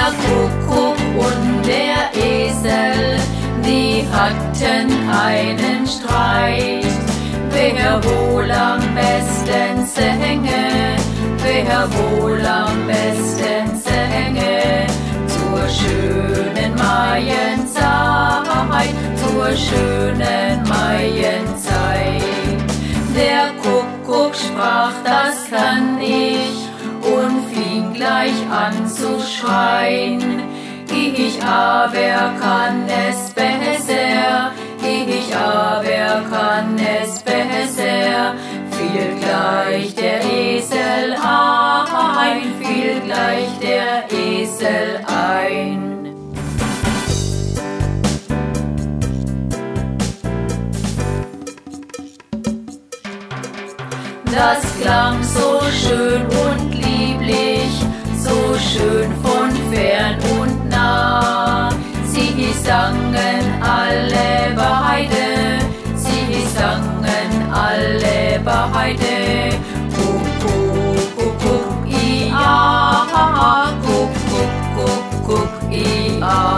Der Kuckuck und der Esel, die hatten einen Streit. Wer wohl am besten sänge, wer wohl am besten sänge, zur schönen Maienzeit, zur schönen Maienzeit. Der Kuckuck sprach, das kann ich, und fing gleich an zu schreien. Ich aber kann es besser, ich aber kann es besser, fiel gleich der Esel ein, fiel gleich der Esel ein. Das klang so schön und lieblich, so schön von fern und nah. Sie sangen alle beide, sie sangen alle beide. Kuckuck, kuckuck, ia, kuckuck, kuckuck, ia.